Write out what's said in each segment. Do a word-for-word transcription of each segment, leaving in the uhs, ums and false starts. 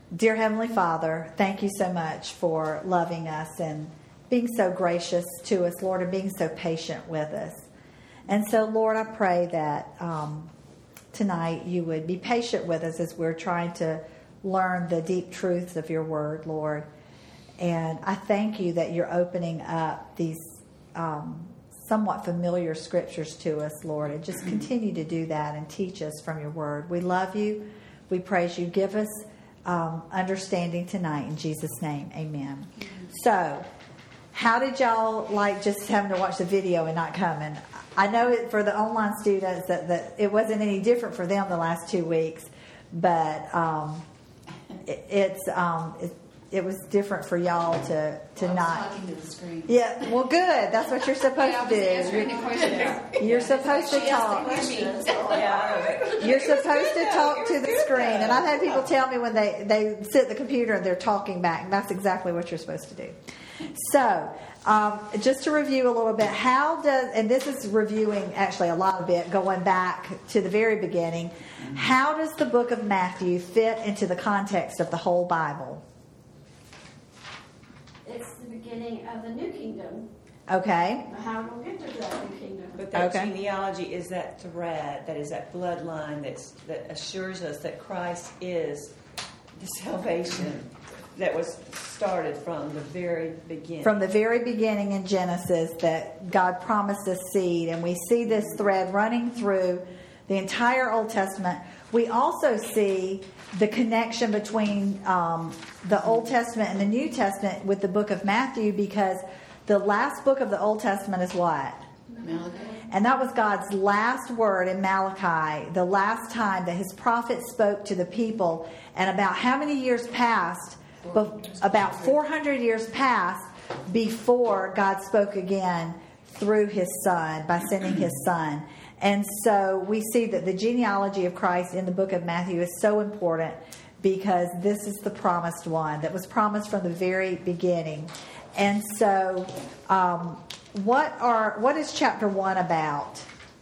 Dear Heavenly Father, thank you so much for loving us and being so gracious to us, Lord, and being so patient with us. And so, Lord, I pray that um, tonight you would be patient with us as we're trying to learn the deep truths of your word, Lord. And I thank you that you're opening up these um, somewhat familiar scriptures to us, Lord, and just continue to do that and teach us from your word. We love you. We praise you. Give us um, understanding tonight. In Jesus' name, amen. Mm-hmm. So, how did y'all like just having to watch the video and not coming? I know it, for the online students that, that it wasn't any different for them the last two weeks, but um, it, it's um, it, it was different for y'all to to well, not. I was talking to the screen. Yeah, well, good. That's what you're supposed yeah, to do. You're, you're supposed to talk. You're supposed to talk to the screen. And I've had people tell me when they they sit at the computer and they're talking back, and that's exactly what you're supposed to do. So, um, just to review a little bit, how does, and this is reviewing actually a lot of it, going back to the very beginning, how does the book of Matthew fit into the context of the whole Bible? It's the beginning of the new kingdom. Okay. How we'll get to that new kingdom. But that okay. genealogy is that thread, that is that bloodline that's, that assures us that Christ is the salvation that was started from the very beginning. From the very beginning in Genesis, that God promised us seed, and we see this thread running through the entire Old Testament. We also see the connection between um, the Old Testament and the New Testament with the book of Matthew, because the last book of the Old Testament is what? Malachi. And that was God's last word in Malachi, the last time that his prophet spoke to the people. And about how many years passed? About four hundred years passed before God spoke again through his son, by sending his son. And so we see that the genealogy of Christ in the book of Matthew is so important, because this is the promised one that was promised from the very beginning. And so um, what are what is chapter one about?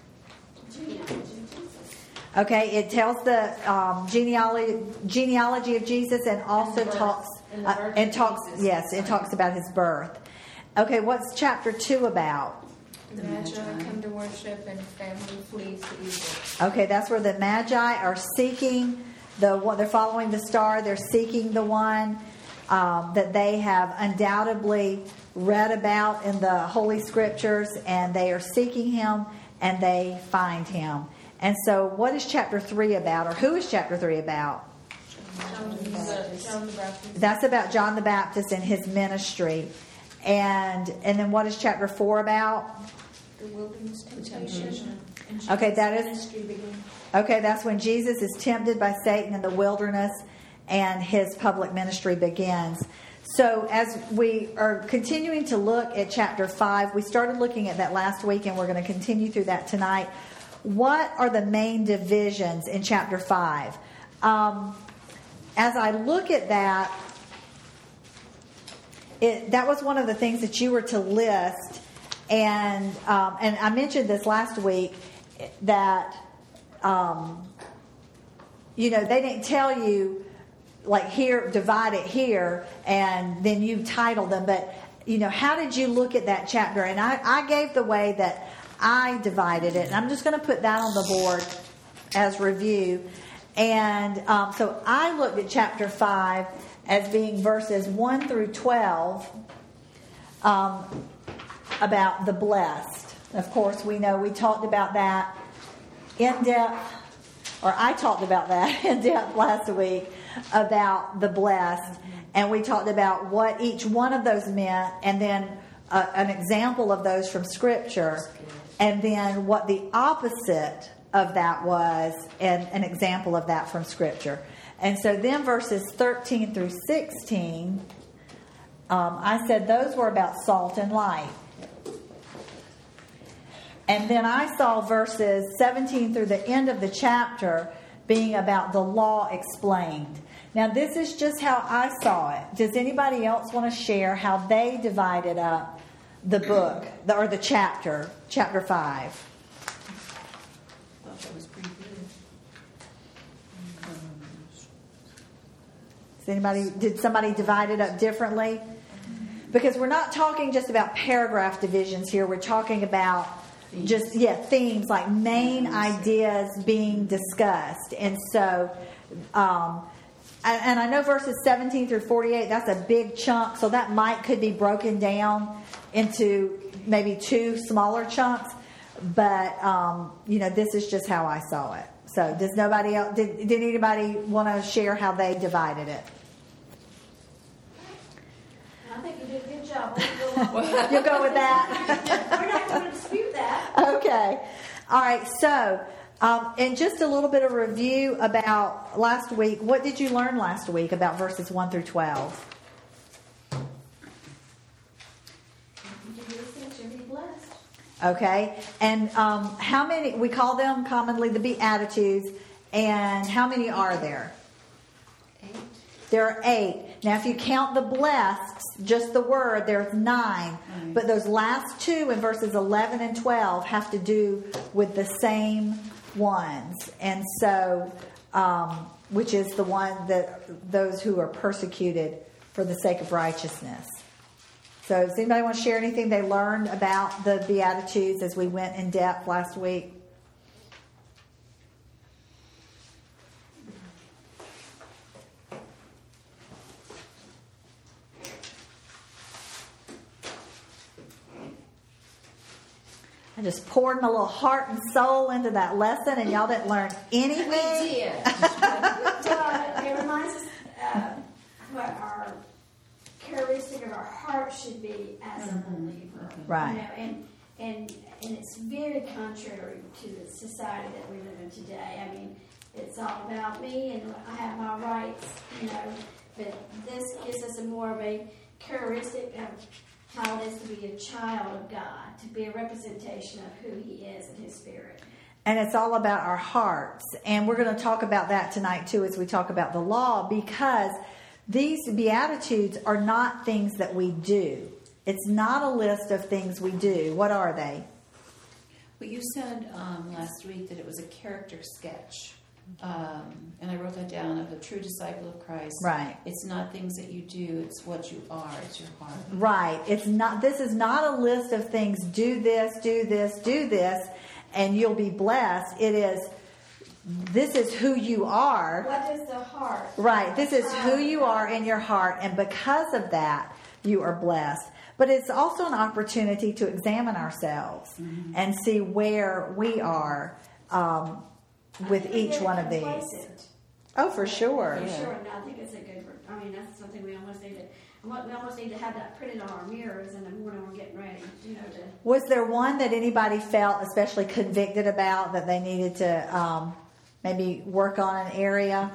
Okay, it tells the um, genealogy genealogy of Jesus, and also and talks and, uh, and talks yes, it talks about his birth. Okay, what's chapter two about? The Magi come to worship, and family flees to Egypt. Okay, that's where the Magi are seeking the one. They're following the star. They're seeking the one um, that they have undoubtedly read about in the Holy Scriptures, and they are seeking him, and they find him. And so, what is chapter three about, or who is chapter three about? John the Baptist. John the Baptist. That's about John the Baptist and his ministry. And and then what is chapter four about? The wilderness temptation. Okay, that is okay. That's when Jesus is tempted by Satan in the wilderness, and his public ministry begins. So as we are continuing to look at chapter five, we started looking at that last week, and we're going to continue through that tonight. What are the main divisions in chapter five? Um, as I look at that, it, that was one of the things that you were to list. And um, and I mentioned this last week, that, um, you know, they didn't tell you, like, here, divide it here, and then you title them. But, you know, how did you look at that chapter? And I, I gave the way that I divided it, and I'm just going to put that on the board as review. And um, so I looked at chapter five as being verses one through twelve, um, about the blessed. Of course, we know we talked about that in depth, or I talked about that in depth last week, about the blessed, and we talked about what each one of those meant, and then uh, an example of those from Scripture. And then what the opposite of that was, and an example of that from Scripture. And so then verses thirteen through sixteen, um, I said those were about salt and light. And then I saw verses seventeen through the end of the chapter being about the law explained. Now this is just how I saw it. Does anybody else want to share how they divided up the book, or the chapter, chapter five? I thought that was pretty good. Um, Does anybody, did somebody divide it up differently? Because we're not talking just about paragraph divisions here. We're talking about just, yeah, themes, like main ideas being discussed. And so, um, and, and I know verses seventeen through forty-eight, that's a big chunk. So that might could be broken down into maybe two smaller chunks. But, um, you know, this is just how I saw it. So does nobody else, did, did anybody want to share how they divided it? I think you did a good job. We'll go on. You'll go with that? We're not going to dispute that. Okay. All right. So, um, and just a little bit of review about last week. What did you learn last week about verses one through twelve? You do these things, you'll be blessed. Okay. And um, how many, we call them commonly the Beatitudes, and how many are there? Eight. There are eight. Now, if you count the blessed, just the word, there's nine. Right. But those last two in verses eleven and twelve have to do with the same ones. And so, um, which is the one that those who are persecuted for the sake of righteousness. So does anybody want to share anything they learned about the Beatitudes as we went in depth last week? I just poured my little heart and soul into that lesson, and y'all didn't learn anything. We did. But it reminds us uh, what our characteristic of our heart should be as a believer. Right. You know, and, and, and it's very contrary to the society that we live in today. I mean, it's all about me and I have my rights, you know, but this gives us a more of a characteristic of how it is to be a child of God, to be a representation of who He is in His Spirit. And it's all about our hearts. And we're going to talk about that tonight, too, as we talk about the law, because these Beatitudes are not things that we do. It's not a list of things we do. What are they? Well, you said um, last week that it was a character sketch. Um, and I wrote that down, of a true disciple of Christ. Right. It's not things that you do, it's what you are, it's your heart. Right. It's not. This is not a list of things. Do this, do this, do this, and you'll be blessed. It is, this is who you are. What is the heart? Right. This is who you are in your heart, and because of that, you are blessed. But it's also an opportunity to examine ourselves mm-hmm. and see where we are um, with each one of these. Complacent. Oh, for sure. For Yeah. sure. And I think it's a good. I mean, that's something we almost need to. We almost need to have that printed on our mirrors in the morning when we're getting ready. You know, to. Was there one that anybody felt especially convicted about that they needed to um, maybe work on an area?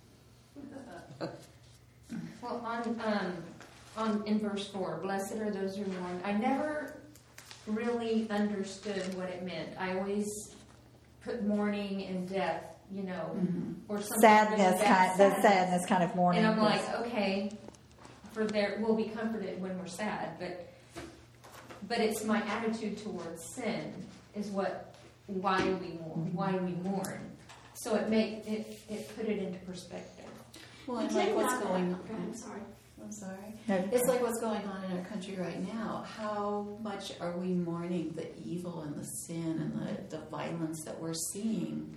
Well, on um, on in verse four, blessed are those who mourn. I never really understood what it meant. I always put mourning and death, you know, Mm-hmm. or something. Sadness, really kind, bad, the sadness kind of mourning. And I'm like, okay, for there, we'll be comforted when we're sad, but but it's my attitude towards sin is what why we mourn, why we mourn. So it make it it put it into perspective. Well, We and like tend what's not to- going Go ahead, I'm sorry. I'm sorry. No. It's like what's going on in our country right now. How much are we mourning the evil and the sin and the, the violence that we're seeing?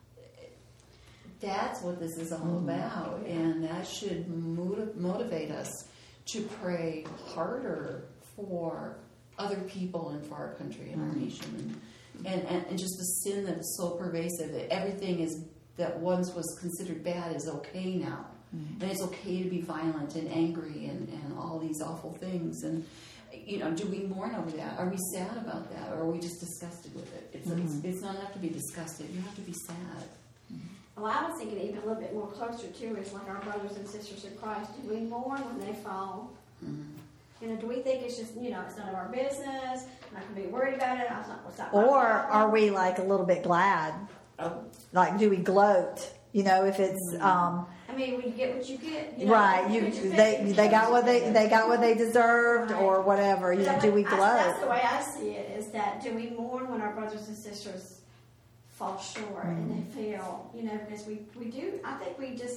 That's what this is all about. And that should motiv- motivate us to pray harder for other people and for our country and our nation. And, and, and just the sin that is so pervasive that everything is that once was considered bad is okay now. Mm-hmm. And it's okay to be violent and angry and, and all these awful things. And, you know, do we mourn over that? Are we sad about that? Or are we just disgusted with it? It's, mm-hmm. it's, it's not enough to be disgusted. You have to be sad. Mm-hmm. Well, I was thinking even a little bit more closer to is like our brothers and sisters in Christ. Do we mourn when they fall? Mm-hmm. You know, do we think it's just, you know, it's none of our business? I'm not going to be worried about it. I'm not, what's that? Or are we like a little bit glad? Oh. Like, do we gloat? You know, if it's um, I mean, when you get what you get, you know, right, you get your they fix, they you got get what they your they fix. got what they deserved or whatever. You know, But do we I- gloat? That's the way I see it. Is that do we mourn when our brothers and sisters fall short Mm. and they fail? You know, because we we do. I think we just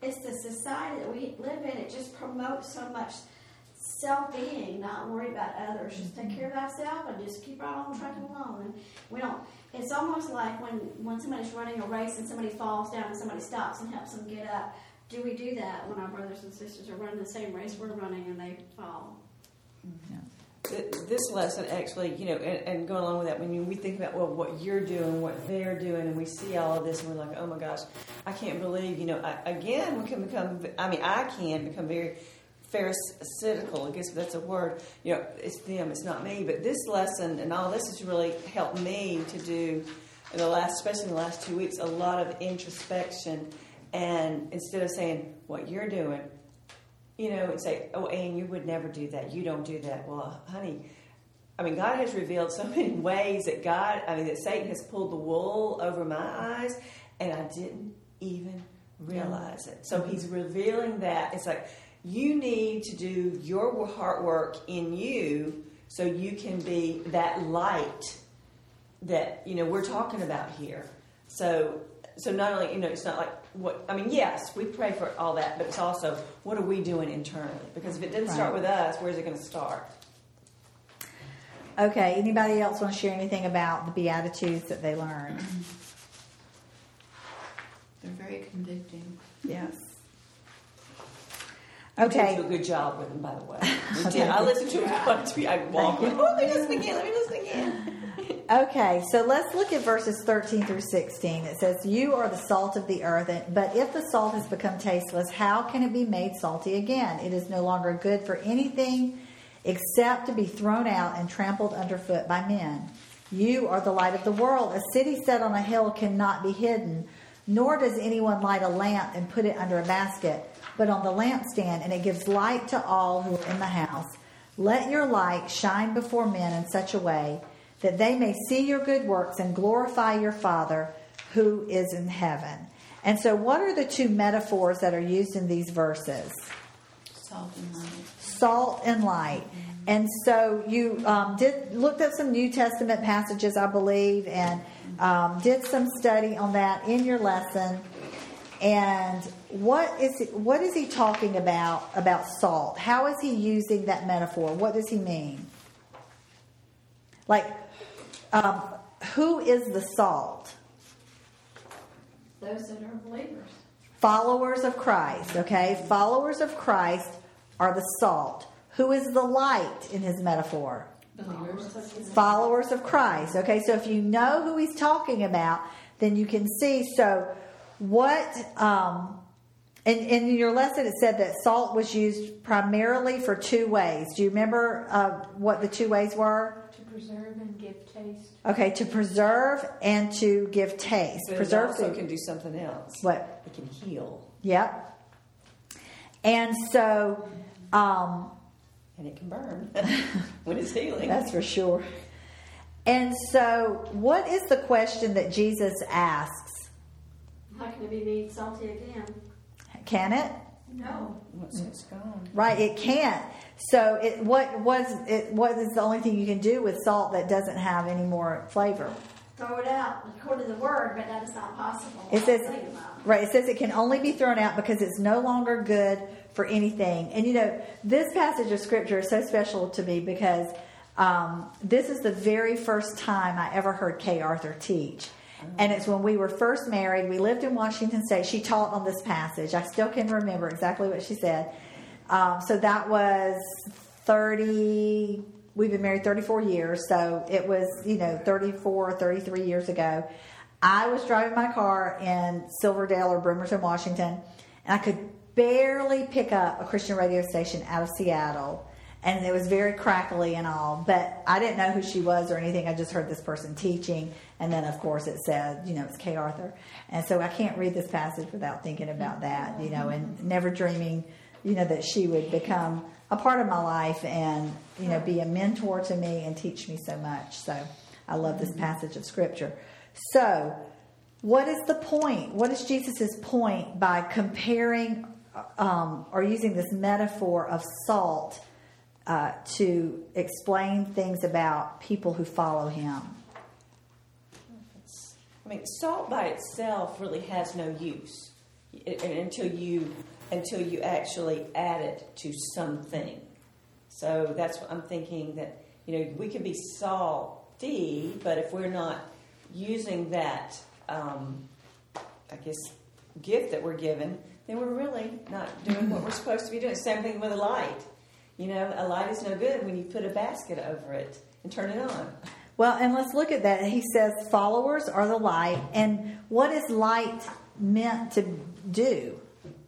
it's the society that we live in. It just promotes so much self-being, not worry about others. Just take care of thyself and just keep right on trucking along. And we don't. It's almost like when when somebody's running a race and somebody falls down and somebody stops and helps them get up. Do we do that when our brothers and sisters are running the same race we're running and they fall? This lesson actually, you know, and, and going along with that, when we think about, well, what you're doing, what they're doing, and we see all of this, and we're like, oh my gosh, I can't believe, you know, I, again, we can become, I mean, I can become very pharisaical, I guess that's a word, you know, it's them, it's not me, but this lesson and all this has really helped me to do, in the last, especially in the last two weeks, a lot of introspection, and instead of saying, what you're doing, you know, and say, oh, Ann, you would never do that. You don't do that. Well, honey, I mean, God has revealed so many ways that God, I mean, that Satan has pulled the wool over my eyes, and I didn't even realize it. So he's revealing that. It's like, you need to do your heart work in you so you can be that light that, you know, we're talking about here. So, so not only, you know, it's not like, what I mean, yes, we pray for all that, but it's also, what are we doing internally? Because if it didn't start Right. with us, where's it going to start? Okay, anybody else want to share anything about the Beatitudes that they learned? They're very convicting. Yes. You did Okay. do a good job with them, by the way. You did. I listened to it once. I walked. Oh, let me listen again. Let me listen again. Okay, so let's look at verses thirteen through sixteen. It says, you are the salt of the earth, but if the salt has become tasteless, how can it be made salty again? It is no longer good for anything except to be thrown out and trampled underfoot by men. You are the light of the world. A city set on a hill cannot be hidden, nor does anyone light a lamp and put it under a basket, but on the lampstand, and it gives light to all who are in the house. Let your light shine before men in such a way that they may see your good works and glorify your Father who is in heaven. And so what are the two metaphors that are used in these verses? Salt and light. Salt and light. And so you um, did looked up some New Testament passages, I believe, and um, did some study on that in your lesson. And what is it, what is he talking about about salt? How is he using that metaphor? What does he mean? Like, um, who is the salt? Those that are believers. Followers of Christ, okay? Followers of Christ are the salt. Who is the light in his metaphor? Believers. Followers of Christ, okay? So if you know who he's talking about, then you can see. So what, um, in, in your lesson it said that salt was used primarily for two ways. Do you remember uh, what the two ways were? To preserve and give taste. Okay, to preserve and to give taste. But Preserve it also food. can do something else. What? It can heal. Yep. And so, um, And it can burn when it's healing. that's for sure. And so, what is the question that Jesus asks? How can it be made salty again? Can it? No. Once it's gone. Right, it can't. So, it what was it? What is the only thing you can do with salt that doesn't have any more flavor? Throw it out according to the word, but that is not possible. It says, Think about it. right, it says it can only be thrown out because it's no longer good for anything. And you know, this passage of scripture is so special to me because um, this is the very first time I ever heard Kay Arthur teach. And it's when we were first married. We lived in Washington State. She taught on this passage. I still can remember exactly what she said. Um, so that was thirty, we've been married thirty-four years. So it was, you know, thirty-four, thirty-three years ago. I was driving my car in Silverdale or Bremerton, Washington, and I could barely pick up a Christian radio station out of Seattle. And it was very crackly and all, but I didn't know who she was or anything. I just heard this person teaching. And then, of course, it said, you know, it's Kay Arthur. And so I can't read this passage without thinking about that, you know, and never dreaming, you know, that she would become a part of my life and, you know, be a mentor to me and teach me so much. So I love this passage of Scripture. So what is the point? What is Jesus's point by comparing um, or using this metaphor of salt uh, to explain things about people who follow him? I mean, salt by itself really has no use. and until you until you actually add it to something. So that's what I'm thinking, that, you know, we can be salty, but if we're not using that, um, I guess, gift that we're given, then we're really not doing what we're supposed to be doing. Same thing with a light. You know, a light is no good when you put a basket over it and turn it on. Well, and let's look at that. He says followers are the light. And what is light meant to do?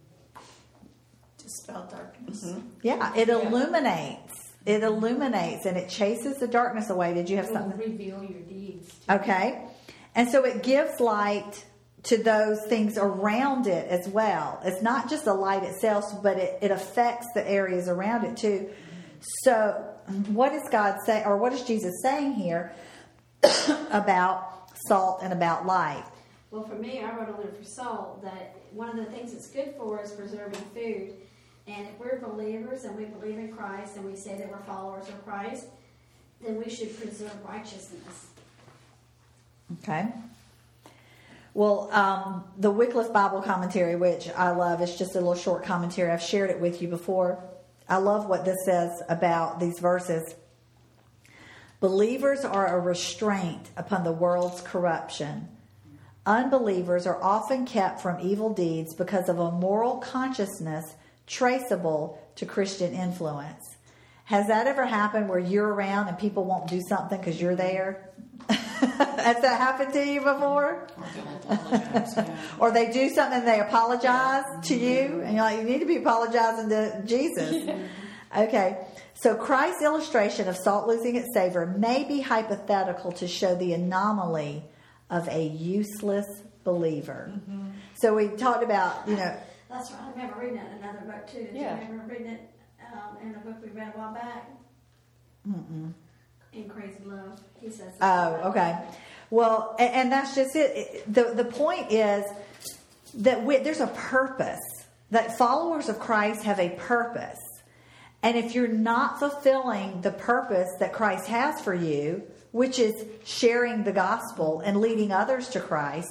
Dispel darkness. Mm-hmm. Yeah, it Yeah. illuminates. It illuminates and it chases the darkness away. Did you have It will something? reveal your deeds. too. Okay. And so it gives light to those things around it as well. It's not just the light itself, but it, it affects the areas around it too. So what is God saying, or what is Jesus saying here about salt and about light? Well, for me, I wrote on there for salt that one of the things it's good for is preserving food. And if we're believers and we believe in Christ and we say that we're followers of Christ, then we should preserve righteousness. Okay. Well, um, the Wycliffe Bible Commentary, which I love, it's just a little short commentary. I've shared it with you before. I love what this says about these verses. Believers are a restraint upon the world's corruption. Unbelievers are often kept from evil deeds because of a moral consciousness traceable to Christian influence. Has that ever happened where you're around and people won't do something because you're there? Has that happened to you before? Or they'll apologize, yeah. Or they do something and they apologize to you, and you're like, you need to be apologizing to Jesus. Okay, so Christ's illustration of salt losing its savor may be hypothetical to show the anomaly of a useless believer. Mm-hmm. So we talked about, you know, That's right. I remember reading it in another book too. Did Yeah. you remember reading it um, in a book we read a while back? mm-mm. In Crazy Love, he says. Oh, okay. Well, and, and that's just it. It- The the point is that we, there's a purpose. That followers of Christ have a purpose. And if you're not fulfilling the purpose that Christ has for you, which is sharing the gospel and leading others to Christ,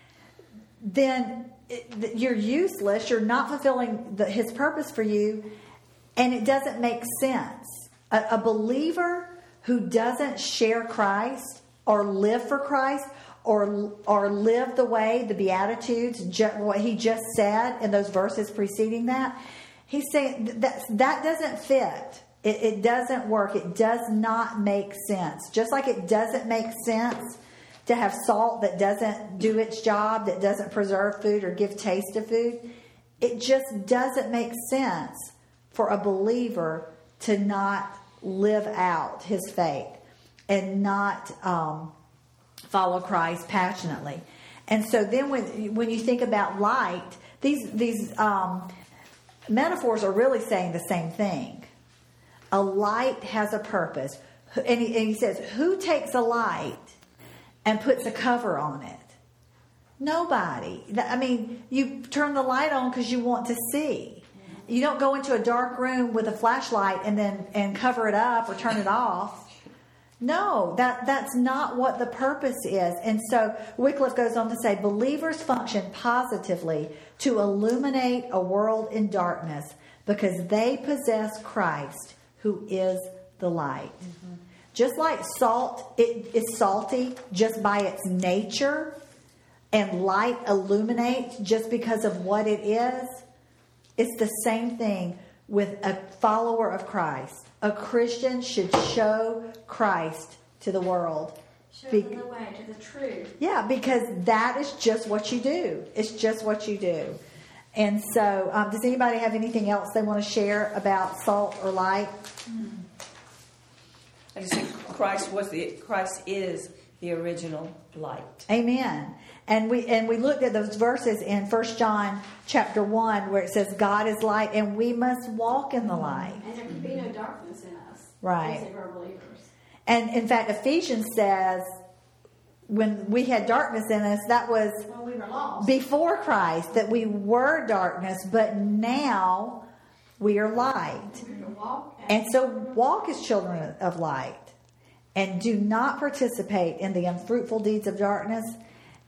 then it, you're useless. You're not fulfilling the, his purpose for you, and it doesn't make sense. A, a believer who doesn't share Christ or live for Christ or or live the way, the Beatitudes, ju- what he just said in those verses preceding that, he's saying that that doesn't fit. It, it doesn't work. It does not make sense. Just like it doesn't make sense to have salt that doesn't do its job, that doesn't preserve food or give taste to food, it just doesn't make sense for a believer to not live out his faith and not um, follow Christ passionately. And so then when when you think about light, these these um, metaphors are really saying the same thing. A light has a purpose. And he, and he says, who takes a light and puts a cover on it? Nobody. I mean, you turn the light on because you want to see. You don't go into a dark room with a flashlight and then and cover it up or turn it off. No, that, that's not what the purpose is. And so Wycliffe goes on to say, believers function positively to illuminate a world in darkness because they possess Christ, who is the light. Mm-hmm. Just like salt, it is salty just by its nature, and light illuminates just because of what it is. It's the same thing with a follower of Christ. A Christian should show Christ to the world. Show Be- them the way to the truth. Yeah, because that is just what you do. It's just what you do. And so, um, does anybody have anything else they want to share about salt or light? I just think Christ was the Christ is the original light. Amen. And we and we looked at those verses in First John chapter one where it says God is light and we must walk in the light. And there can be no darkness in us. Right. As if we're believers. And in fact, Ephesians says when we had darkness in us, that was When we were lost. before Christ, that we were darkness, but now we are light. We were to walk. And so walk as children of light and do not participate in the unfruitful deeds of darkness.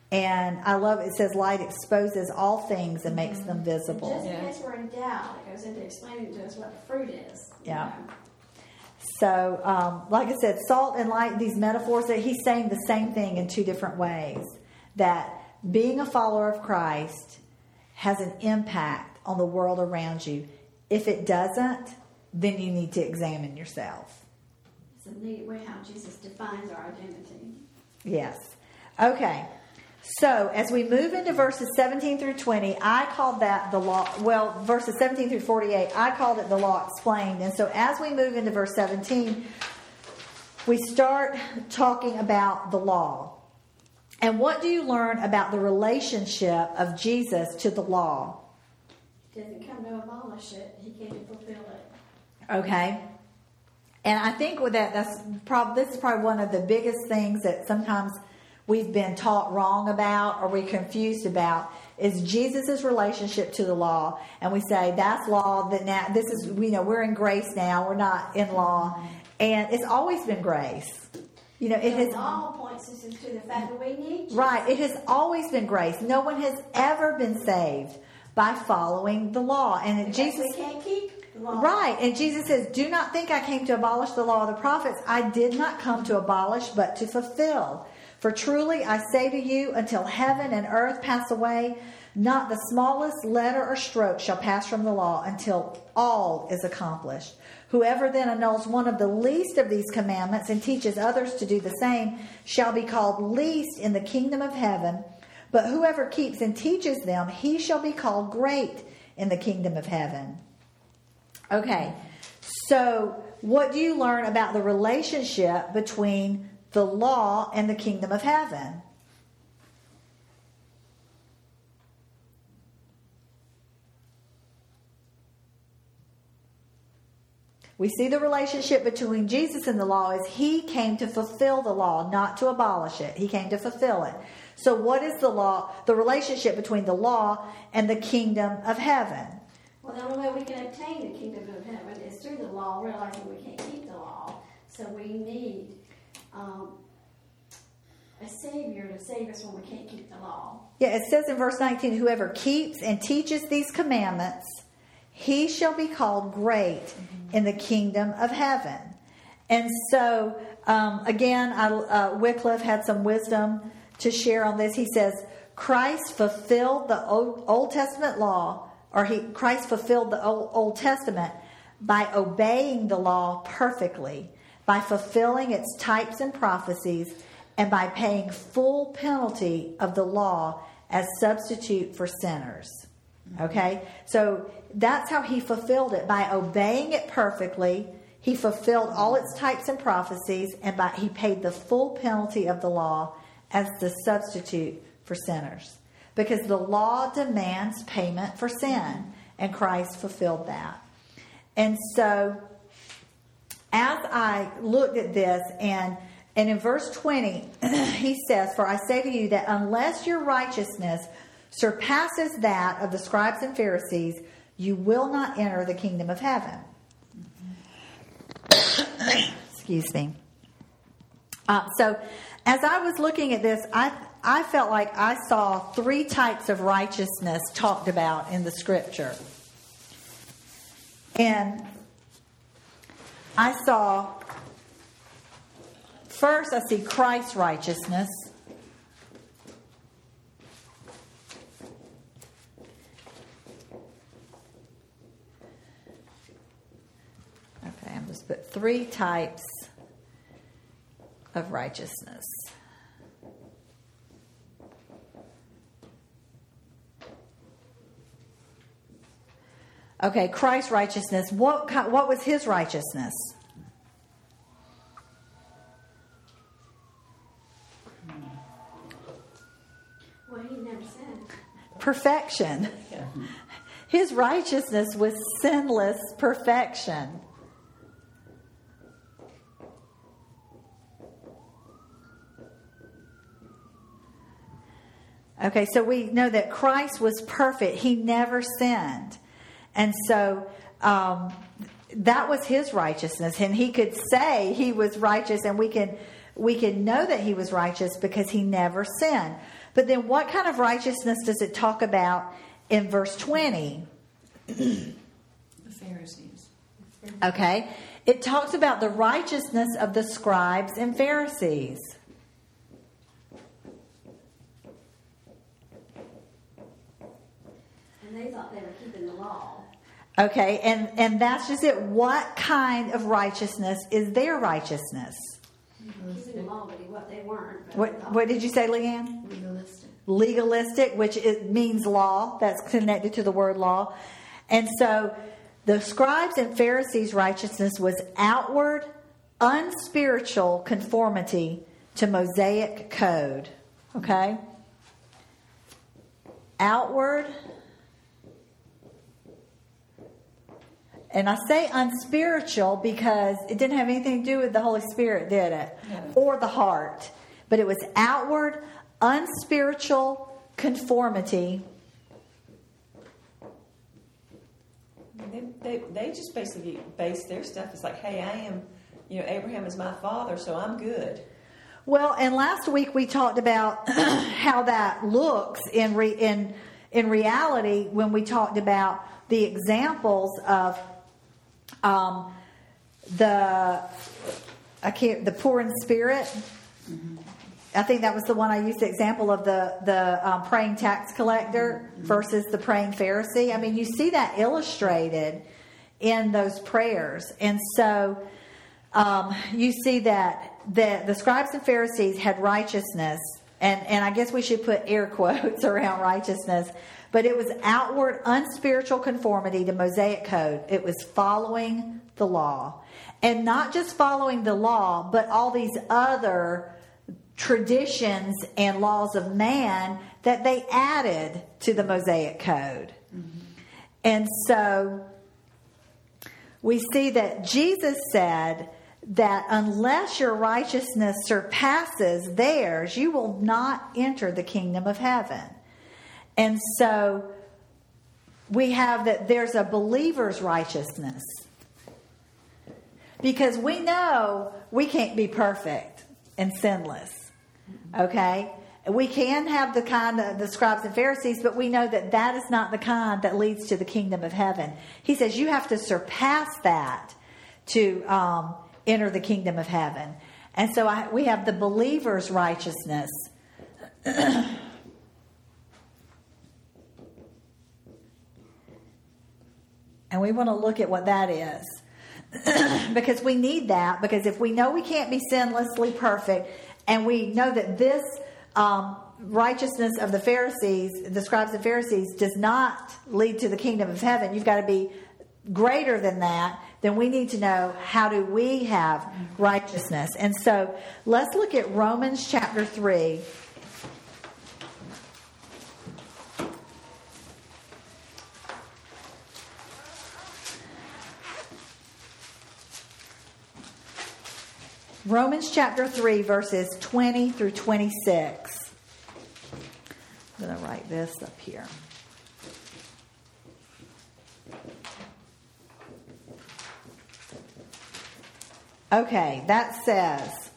And I love it. It says light exposes all things and makes them visible. Just in Yeah. case we're in doubt, it goes into explaining to us what the fruit is. you Yeah. know. So, um, like I said, salt and light, these metaphors, that he's saying the same thing in two different ways. That being a follower of Christ has an impact on the world around you. If it doesn't, then you need to examine yourself. It's a neat way how Jesus defines our identity. Yes. Okay. So, as we move into verses seventeen through twenty, I called that the law, well, verses seventeen through forty-eight, I called it the law explained. And so, as we move into verse seventeen, we start talking about the law. And what do you learn about the relationship of Jesus to the law? He doesn't come to abolish it, he came to fulfill it. Okay. And I think with that, that's probably, this is probably one of the biggest things that sometimes we've been taught wrong about or we're confused about is Jesus' relationship to the law. And we say, that's law, that now, this is, you know, we're in grace now, we're not in law. And it's always been grace. You know, it The has, law points us to the fact that we need Jesus. right, it has always been grace. No one has ever been saved by following the law. And Because Jesus, we can't keep the law. right, and Jesus says, do not think I came to abolish the law of the prophets. I did not come to abolish, but to fulfill. For truly I say to you, until heaven and earth pass away, not the smallest letter or stroke shall pass from the law until all is accomplished. Whoever then annuls one of the least of these commandments and teaches others to do the same shall be called least in the kingdom of heaven. But whoever keeps and teaches them, he shall be called great in the kingdom of heaven. Okay, so what do you learn about the relationship between the law and the kingdom of heaven? We see the relationship between Jesus and the law is he came to fulfill the law, not to abolish it. He came to fulfill it. So what is the law, the relationship between the law and the kingdom of heaven? Well, the only way we can obtain the kingdom of heaven is through the law, realizing we can't keep the law. So we need um, a Savior to save us when we can't keep the law. Yeah, it says in verse nineteen, whoever keeps and teaches these commandments, he shall be called great in the kingdom of heaven. And so, um, again, I, uh, Wycliffe had some wisdom to share on this. He says, Christ fulfilled the Old, Old Testament law, or he Christ fulfilled the Old, Old Testament by obeying the law perfectly, by fulfilling its types and prophecies, and by paying full penalty of the law as substitute for sinners. Okay? So that's how he fulfilled it. By obeying it perfectly, he fulfilled all its types and prophecies, and by he paid the full penalty of the law as the substitute for sinners. Because the law demands payment for sin, and Christ fulfilled that. And so, as I looked at this, and, and in verse twenty, he says, for I say to you that unless your righteousness surpasses that of the scribes and Pharisees, you will not enter the kingdom of heaven. Excuse me. Uh, so, as I was looking at this, I I felt like I saw three types of righteousness talked about in the scripture. And I saw, first I see Christ's righteousness. Okay, I'm just put three types of righteousness. Okay, Christ's righteousness. What what was his righteousness? Well, he never sinned. Perfection. His righteousness was sinless perfection. Okay, so we know that Christ was perfect. He never sinned. And so um, that was his righteousness. And he could say he was righteous, and we can we can know that he was righteous because he never sinned. But then what kind of righteousness does it talk about in verse twenty? The Pharisees. Okay. It talks about the righteousness of the scribes and Pharisees. And they thought they were keeping the law. Okay, and, and that's just it. What kind of righteousness is their righteousness? Keeping the law, but what they weren't. But they What, thought- what did you say, Leanne? Legalistic. Legalistic, which it means law. That's connected to the word law. And so the scribes and Pharisees' righteousness was outward, unspiritual conformity to Mosaic code. Okay? Outward. And I say unspiritual because it didn't have anything to do with the Holy Spirit, did it? No. Or the heart. But it was outward, unspiritual conformity. They, they, they just basically base their stuff. It's like, hey, I am, you know, Abraham is my father, so I'm good. Well, and last week we talked about how that looks in re, in in reality when we talked about the examples of um, the I can't the poor in spirit. Mm-hmm. I think that was the one I used the example of the the um, praying tax collector mm-hmm. versus the praying Pharisee. I mean, you see that illustrated in those prayers, and so um, you see that the the scribes and Pharisees had righteousness, and and I guess we should put air quotes around righteousness, but it was outward, unspiritual conformity to Mosaic code. It was following the law, and not just following the law, but all these other traditions and laws of man that they added to the Mosaic code. Mm-hmm. And so we see that Jesus said that unless your righteousness surpasses theirs, you will not enter the kingdom of heaven. And so we have that there's a believer's righteousness. Because we know we can't be perfect and sinless. Okay? We can have the kind of the scribes and Pharisees, but we know that that is not the kind that leads to the kingdom of heaven. He says you have to surpass that to um, enter the kingdom of heaven. And so I, we have the believer's righteousness. And we want to look at what that is. Because we need that. Because if we know we can't be sinlessly perfect, and we know that this um, righteousness of the Pharisees, the scribes and Pharisees, does not lead to the kingdom of heaven, you've got to be greater than that, then we need to know how do we have righteousness. And so let's look at Romans chapter three. Romans chapter three, verses twenty through twenty-six. I'm going to write this up here. Okay, that says,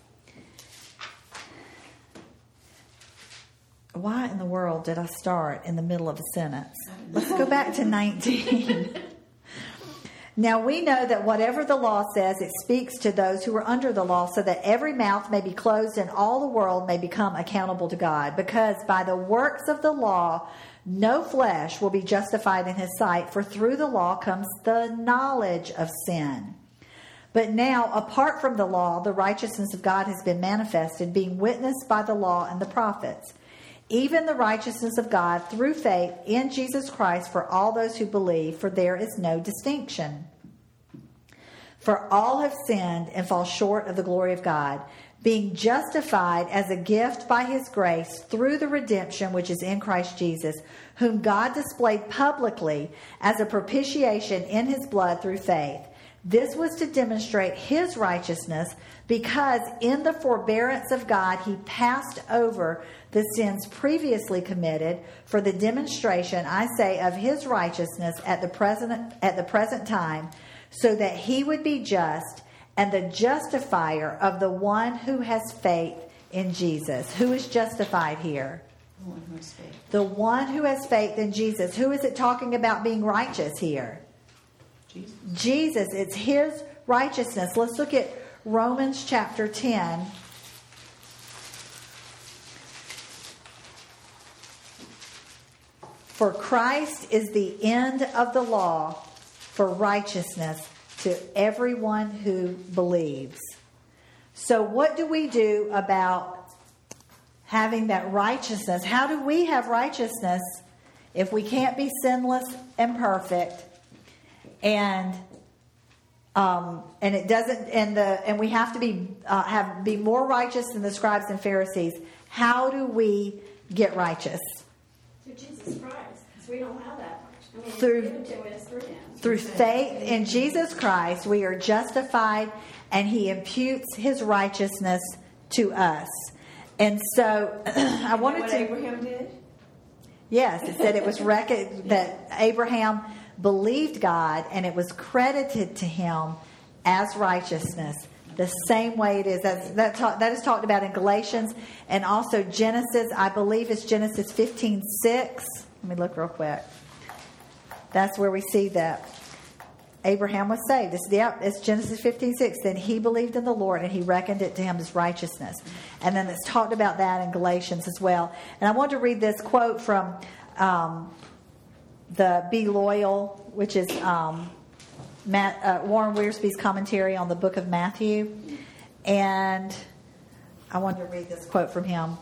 why in the world did I start in the middle of a sentence? Let's go back to nineteen. Now we know that whatever the law says, it speaks to those who are under the law, so that every mouth may be closed and all the world may become accountable to God. Because by the works of the law, no flesh will be justified in his sight, for through the law comes the knowledge of sin. But now, apart from the law, the righteousness of God has been manifested, being witnessed by the law and the prophets. Even the righteousness of God through faith in Jesus Christ for all those who believe, for there is no distinction. For all have sinned and fall short of the glory of God, being justified as a gift by his grace through the redemption which is in Christ Jesus, whom God displayed publicly as a propitiation in his blood through faith. This was to demonstrate his righteousness, because in the forbearance of God he passed over the sins previously committed for the demonstration, I say, of his righteousness at the present at the present time, so that he would be just and the justifier of the one who has faith in Jesus. Who is justified here? The one who has faith. The one who has faith in Jesus. Who is it talking about being righteous here? Jesus. Jesus. It's his righteousness. Let's look at Romans chapter ten. For Christ is the end of the law for righteousness to everyone who believes. So what do we do about having that righteousness? How do we have righteousness if we can't be sinless and perfect, and um, and it doesn't, and the and we have to be uh, have be more righteous than the scribes and Pharisees? How do we get righteous? Through Jesus Christ. Because we don't have that much. I mean, Through- it's given to us through him. Through faith in Jesus Christ, we are justified, and he imputes his righteousness to us. And so I wanted what to. Abraham did? Yes, it said it was reckoned that Abraham believed God, and it was credited to him as righteousness. The same way it is. That's, that, talk, that is talked about in Galatians, and also Genesis. I believe it's Genesis fifteen six. Let me look real quick. That's where we see that Abraham was saved. It's, yep, it's Genesis fifteen six. Then he believed in the Lord, and he reckoned it to him as righteousness. And then it's talked about that in Galatians as well. And I want to read this quote from um, the Be Loyal, which is um, Matt, uh, Warren Wiersbe's commentary on the book of Matthew. And I want to read this quote from him.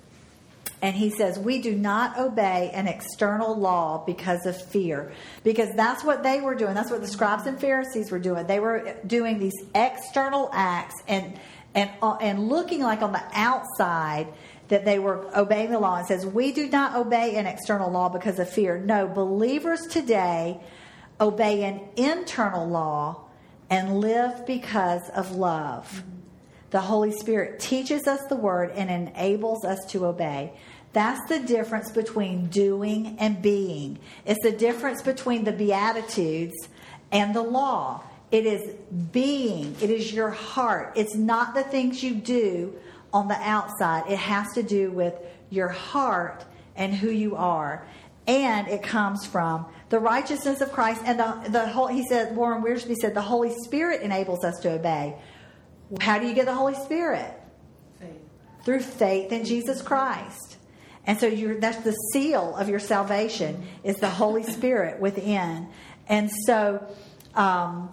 And he says, we do not obey an external law because of fear. Because that's what they were doing. That's what the scribes and Pharisees were doing. They were doing these external acts and and uh, and looking like on the outside that they were obeying the law. It says, we do not obey an external law because of fear. No, believers today obey an internal law and live because of love. Mm-hmm. The Holy Spirit teaches us the word and enables us to obey. That's the difference between doing and being. It's the difference between the Beatitudes and the law. It is being. It is your heart. It's not the things you do on the outside. It has to do with your heart and who you are. And it comes from the righteousness of Christ. And the, the whole, he said, Warren Wiersbe said, the Holy Spirit enables us to obey. How do you get the Holy Spirit? Faith. Through faith in Jesus Christ. And so you're, that's the seal of your salvation, is the Holy Spirit within. And so, um,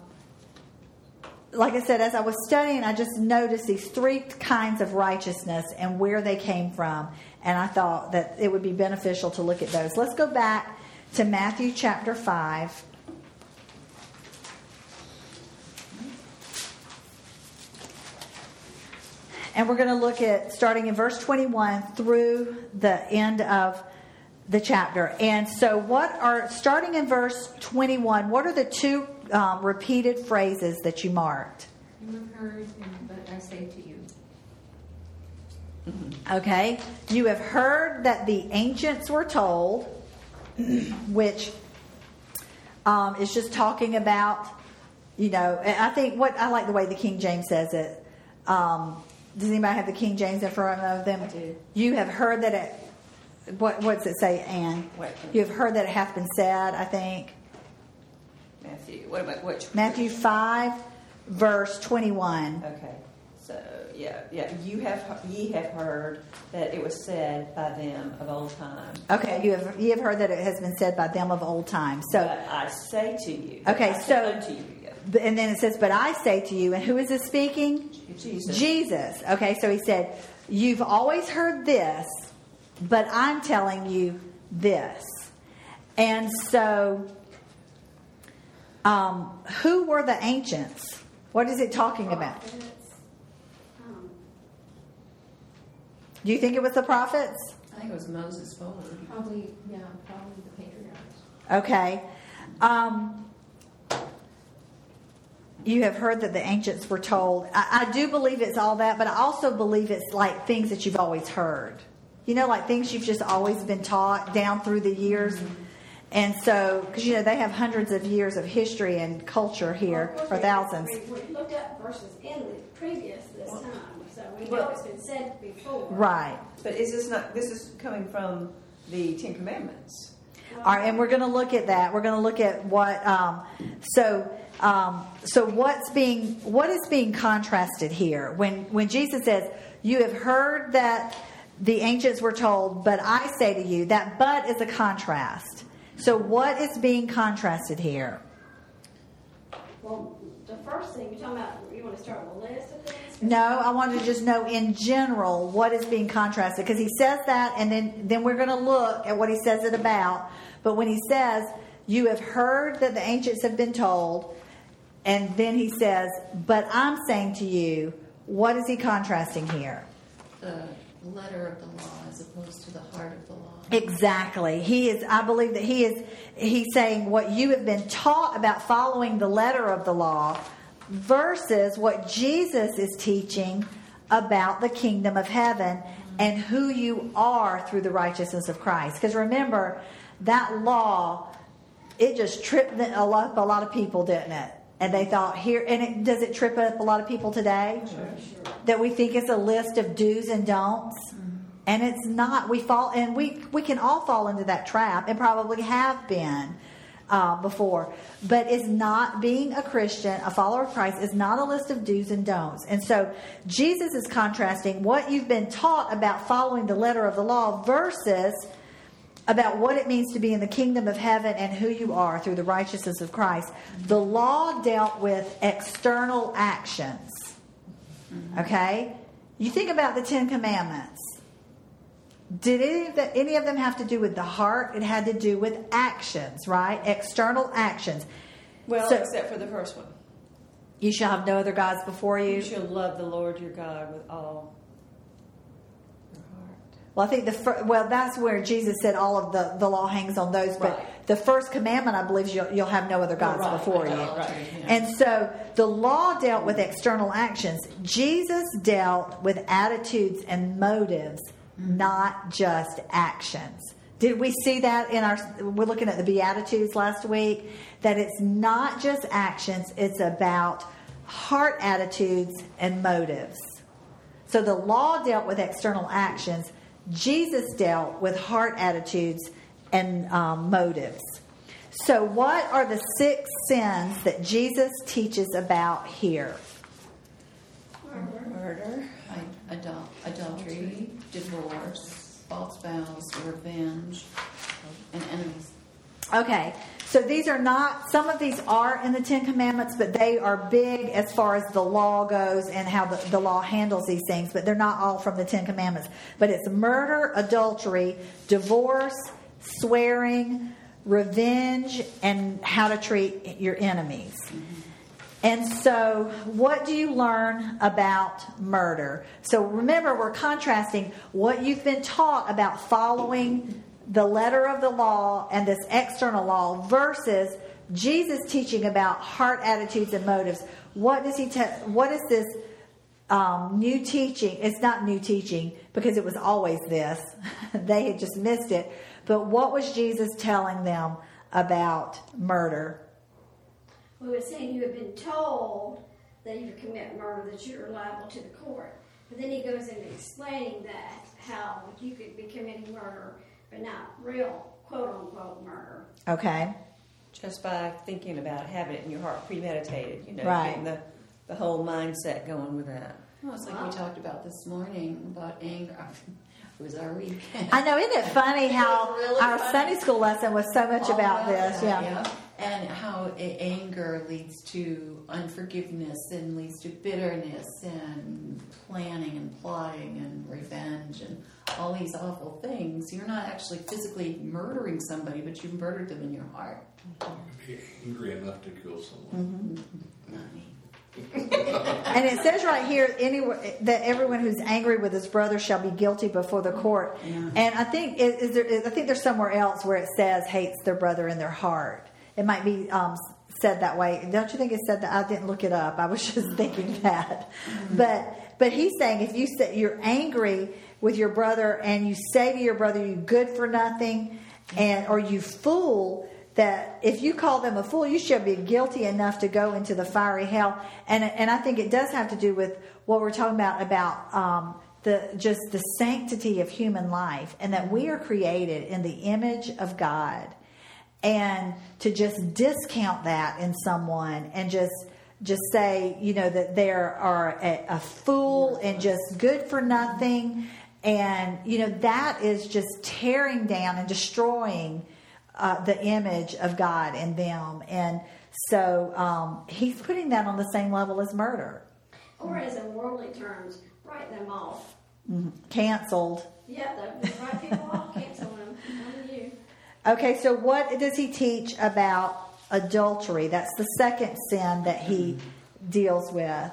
like I said, as I was studying, I just noticed these three kinds of righteousness and where they came from. And I thought that it would be beneficial to look at those. Let's go back to Matthew chapter five. And we're going to look at starting in verse twenty-one through the end of the chapter. And so what are, starting in verse twenty-one, what are the two um, repeated phrases that you marked? You have heard, and but I say to you. Okay. You have heard that the ancients were told, which um, is just talking about, you know, and I think what, I like the way the King James says it. Um, Does anybody have the King James in front of them? I do. You have heard that it, what what's it say, Anne? Wait. You have heard that it hath been said, I think. Matthew. What about which? Matthew five, verse twenty-one. Okay. So yeah, yeah. You have ye have heard that it was said by them of old time. Okay, you have you have heard that it has been said by them of old time. So, But I say to you. Okay, I say so- unto you. and then it says, "But I say to you," and who is this speaking? Jesus. Jesus. Okay, so he said, "You've always heard this, but I'm telling you this." And so, um, who were the ancients? What is it talking about? Prophets. Um, Do you think it was the prophets? I think it was Moses forward. Probably, yeah, probably the patriarchs. Okay. Um, you have heard that the ancients were told. I, I do believe it's all that, but I also believe it's like things that you've always heard. You know, like things you've just always been taught down through the years. Mm-hmm. And so, because, you know, they have hundreds of years of history and culture here, well, of or course, thousands. We, we looked at verses in the previous this time, so we know Well- it's been said before. Right. But is this not? This is coming from the Ten Commandments. Well, All right, and we're going to look at that. We're going to look at what. Um, so, um, so what's being what is being contrasted here when when Jesus says, "You have heard that the ancients were told, but I say to you," that "but" is a contrast. So, what is being contrasted here? Well, the first thing you're talking about, you want to start with a list of things? No, I wanted to just know in general what is being contrasted, because he says that, and then then we're going to look at what he says it about. But when he says, "You have heard that the ancients have been told," and then he says, "But I'm saying to you," what is he contrasting here? The letter of the law as opposed to the heart of the law. Exactly. He is. I believe that he is. He's saying what you have been taught about following the letter of the law versus what Jesus is teaching about the kingdom of heaven and who you are through the righteousness of Christ. Because remember, that law, it just tripped a lot, a lot of people, didn't it? And they thought here, and it, does it trip up a lot of people today? Sure, sure. That we think it's a list of do's and don'ts. And it's not. We fall, and we we can all fall into that trap, and probably have been uh, before. But it's not. Being a Christian, a follower of Christ, is not a list of do's and don'ts. And so Jesus is contrasting what you've been taught about following the letter of the law versus about what it means to be in the kingdom of heaven and who you are through the righteousness of Christ. The law dealt with external actions. Okay? You think about the Ten Commandments. Did any of, the, any of them have to do with the heart? It had to do with actions, right? External actions. Well, So- except for the first one. You shall have no other gods before you. You shall love the Lord your God with all your heart. Well, I think the fir- well, that's where Jesus said all of the, the law hangs on those. But Right. the first commandment, I believe, is you'll, you'll have no other gods right, before right, you. right, right. And so the law dealt with external actions. Jesus dealt with attitudes and motives, not just actions. Did we see that in our, we're looking at the Beatitudes last week, that it's not just actions, it's about heart attitudes and motives. So the law dealt with external actions. Jesus dealt with heart attitudes and um, motives. So what are the six sins that Jesus teaches about here? Murder. I- adul- adultery, divorce, false vows, revenge, and enemies. Okay, so these are not, some of these are in the Ten Commandments, but they are big as far as the law goes and how the, the law handles these things, but they're not all from the Ten Commandments. But it's murder, adultery, divorce, swearing, revenge, and how to treat your enemies. And so, what do you learn about murder? So remember, we're contrasting what you've been taught about following the letter of the law and this external law versus Jesus teaching about heart attitudes and motives. What does he? Te- what is this um, new teaching? It's not new teaching because it was always this. They had just missed it. But what was Jesus telling them about murder? We were saying you have been told that if you commit murder that you're liable to the court. But then he goes into explaining that, how you could be committing murder, but not real quote-unquote murder. Okay. Just by thinking about it, having it in your heart premeditated, you know, Right. getting the, the whole mindset going with that. Well, it's like we talked about this morning about anger. It was our weekend. I know, isn't it funny how Really our funny. Sunday school lesson was so much All about this? that, Yeah. And how a- anger leads to unforgiveness and leads to bitterness and planning and plotting and revenge and all these awful things. You're not actually physically murdering somebody, but you murdered them in your heart. Be angry enough to kill someone. Not me. And it says right here anywhere that everyone who's angry with his brother shall be guilty before the court. Yeah. And I think is, is there, I think there's somewhere else where it says hates their brother in their heart. It might be um, said that way. Don't you think it said that? I didn't look it up. I was just thinking that. But but he's saying if you say you're angry with your brother and you say to your brother, "You good for nothing," and or you fool, that if you call them a fool, you shall be guilty enough to go into the fiery hell. And and I think it does have to do with what we're talking about about um, the just the sanctity of human life, and that we are created in the image of God, and to just discount that in someone and just just say, you know, that they are a, a fool and just good for nothing, and you know that is just tearing down and destroying uh, the image of God in them. And so um, he's putting that on the same level as murder. Or as in worldly terms, write them off. Mm-hmm. Canceled. Yeah, the, the right people off, cancel them. On you. Okay, so what does he teach about adultery? That's the second sin that he deals with.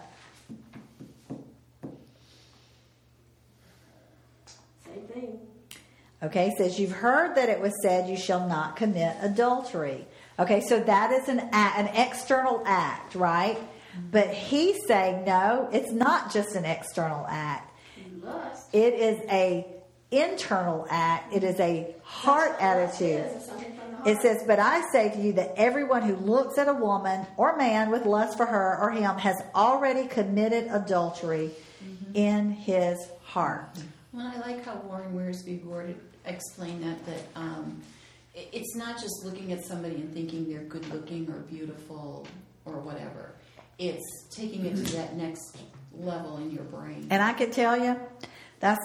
Same thing. Okay, he says, you've heard that it was said you shall not commit adultery. Okay, so that is an act, an external act, right? But he's saying, no, it's not just an external act. Lust. It is a internal act. It is a heart That's what lust attitude. is, it's something from the heart. It says, but I say to you that everyone who looks at a woman or man with lust for her or him has already committed adultery mm-hmm. in his heart. Well, I like how Warren Wiersbe worded, explained that, that um, it, it's not just looking at somebody and thinking they're good looking or beautiful or whatever. It's taking it to that next level in your brain. And I can tell you, that's,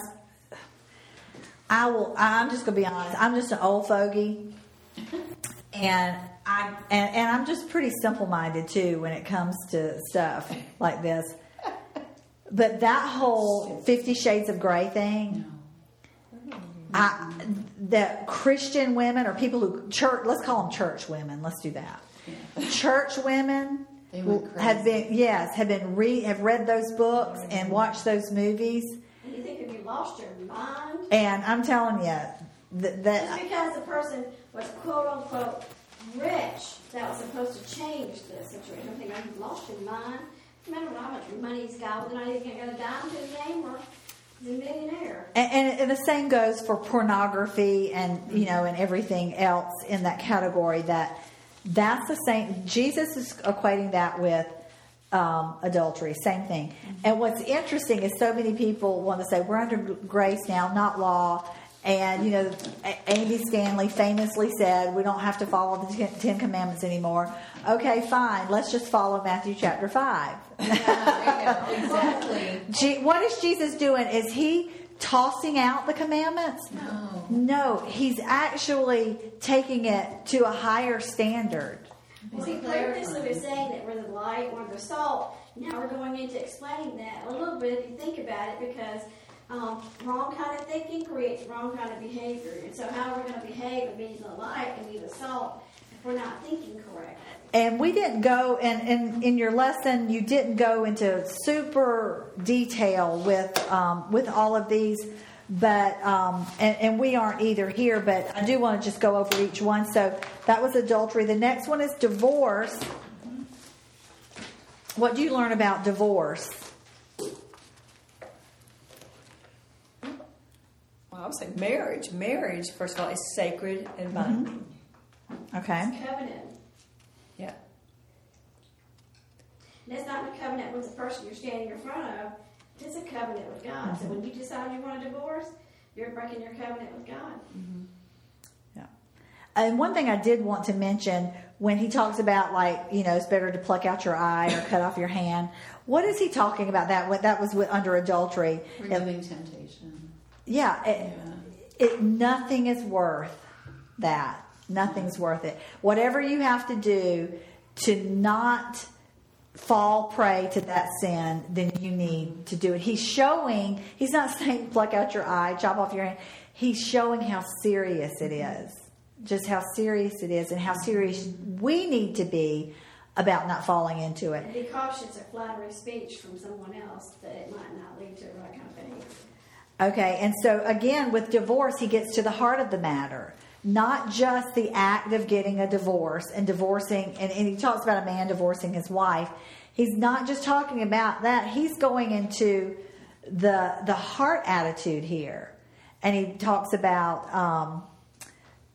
I will, I'm just going to be honest, I'm just an old fogey. And I and, and I'm just pretty simple-minded too when it comes to stuff like this. But that whole Fifty Shades of Grey thing, I, that Christian women or people who church, let's call them church women. Let's do that. Yeah. Church women They went crazy. have been yes have been re, have read those books and watched those movies. And you think if you lost your mind, And I'm telling you that, that just because the person was quote unquote rich, that was supposed to change the situation. I think you've lost your mind. Remember how much money he's got, whether or not he's going to get a dime to his name or he's a millionaire. And, and, and the same goes for pornography and, you know, and everything else in that category. That that's the same. Jesus is equating that with um, adultery. Same thing. And what's interesting is so many people want to say we're under grace now, not law. And, you know, Andy Stanley famously said we don't have to follow the Ten Commandments anymore. Okay, fine. Let's just follow Matthew chapter five. Yeah, exactly. What is Jesus doing? Is he tossing out the commandments? No. No, he's actually taking it to a higher standard. Well, see, previously we were saying that we're the light, we're the salt. Now we're going into explaining that a little bit if you think about it, because um, wrong kind of thinking creates wrong kind of behavior. And so how are we going to behave and be the light and be the salt if we're not thinking correctly? And we didn't go, and, and in your lesson, you didn't go into super detail with um, with all of these, but um, and, and we aren't either here. But I do want to just go over each one. So that was adultery. The next one is divorce. What do you learn about divorce? Well, I would say marriage. Marriage, first of all, is sacred and binding. Mm-hmm. Okay. It's covenant. Yeah. And it's not a covenant with the person you're standing in front of. It's a covenant with God. Mm-hmm. So when you decide you want a divorce, you're breaking your covenant with God. Mm-hmm. Yeah. And one thing I did want to mention when he talks about, like, you know, it's better to pluck out your eye or cut off your hand. What is he talking about? That what that was with, under adultery. Removing temptation. Yeah. It, Yeah. It, nothing is worth that. Nothing's worth it. Whatever you have to do to not fall prey to that sin, then you need to do it. He's showing, he's not saying pluck out your eye, chop off your hand. He's showing how serious it is. Just how serious it is and how serious we need to be about not falling into it. And be cautious of flattery speech from someone else, that it might not lead to the right kind of behavior. Okay, and so again, with divorce, he gets to the heart of the matter. Not just the act of getting a divorce and divorcing, and, and he talks about a man divorcing his wife. He's not just talking about that. He's going into the the heart attitude here. And he talks about, um,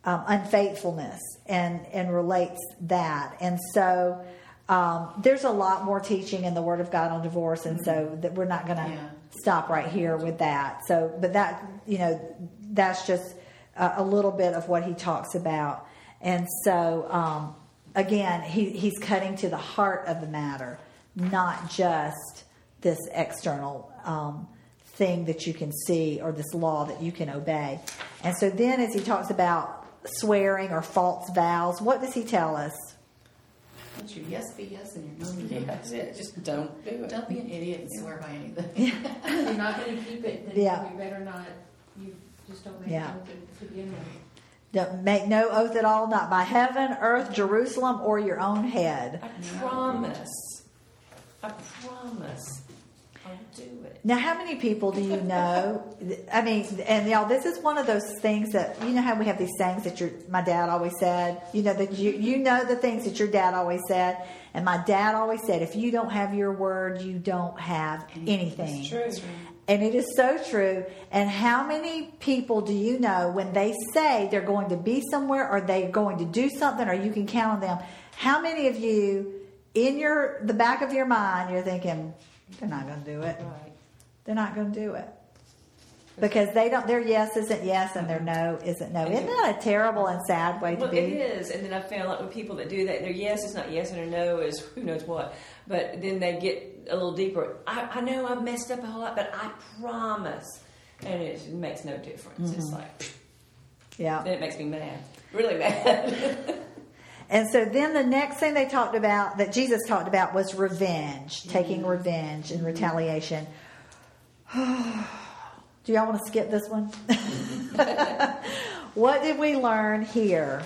um, unfaithfulness and, and relates that. And so um, there's a lot more teaching in the Word of God on divorce, and so that we're not going to Yeah. stop right here with that. So, but that, you know, that's just a, a little bit of what he talks about. And so, um, again, he, he's cutting to the heart of the matter, not just this external um, thing that you can see or this law that you can obey. And so then as he talks about swearing or false vows, what does he tell us? Let your yes be yes and your no be no. That's it. Just don't do it. Don't be an idiot and swear by anything. If you're not going to keep it, then Yeah. you better not. You just don't make Yeah. it to begin with. Don't make no oath at all, not by heaven, earth, Jerusalem, or your own head. I promise. I promise. I'll do it. Now, how many people do you know? I mean, and y'all, this is one of those things that, you know how we have these sayings that your my dad always said? You know, that you, you know the things that your dad always said. And my dad always said, if you don't have your word, you don't have anything. It's true. And it is so true. And how many people do you know when they say they're going to be somewhere or they're going to do something or you can count on them? How many of you, in your the back of your mind, you're thinking, they're not going to do it. Right. They're not going to do it. Because they don't. Their yes isn't yes and their no isn't no. Isn't that a terrible and sad way to Well, be? it is. And then I found like with people that do that, their yes is not yes and their no is who knows what. But then they get a little deeper. I, I know I've messed up a whole lot, but I promise. And it makes no difference. It's like, Yeah. then it makes me mad. Really mad. And so then the next thing they talked about, that Jesus talked about, was revenge, taking revenge and retaliation. Do y'all want to skip this one? What did we learn here?